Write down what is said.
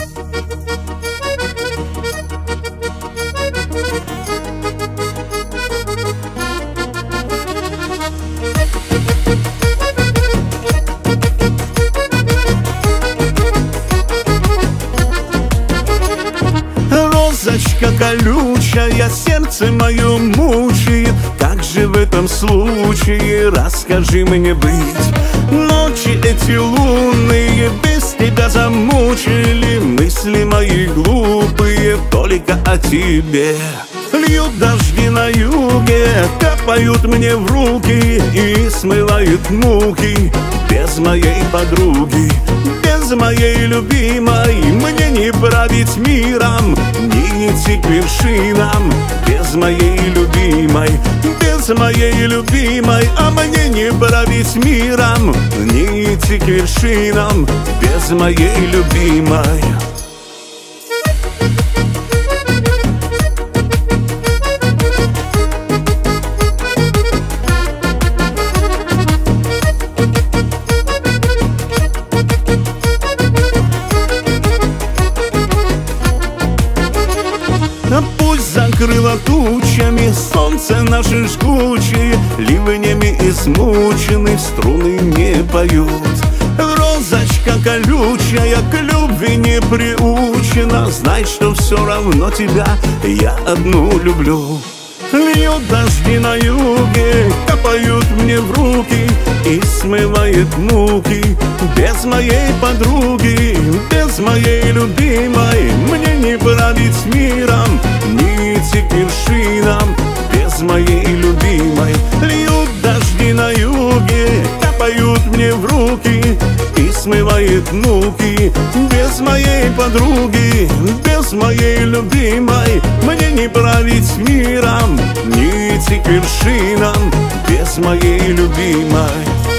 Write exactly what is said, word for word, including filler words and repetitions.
Розочка колючая, сердце мое мучает. Как же в этом случае, расскажи мне быть? Ночи эти лунные без тебя замучили. Мысли мои глупые только о тебе. Льют дожди на юге, капают мне в руки и смывают муки. Без моей подруги, без моей любимой мне не править миром, не идти к вершинам. Без моей любимой, без моей любимой, а мне не править миром, не идти к вершинам. Без моей любимой. А пусть закрыло тучами солнце наши жгучие, ливнями измучены струны не поют. Розочка колючая к любви не приучена, знай, что все равно тебя я одну люблю. Льют дожди на юге, капают мне в руки и смывает муки. Без моей подруги, без моей любимой мне не править миром, не идти к вершинам. Без моей любимой. Льют дожди на юге, капают мне в руки и смывает муки. Без моей подруги, без моей любимой мне не править миром, не идти к вершинам. Без моей любимой.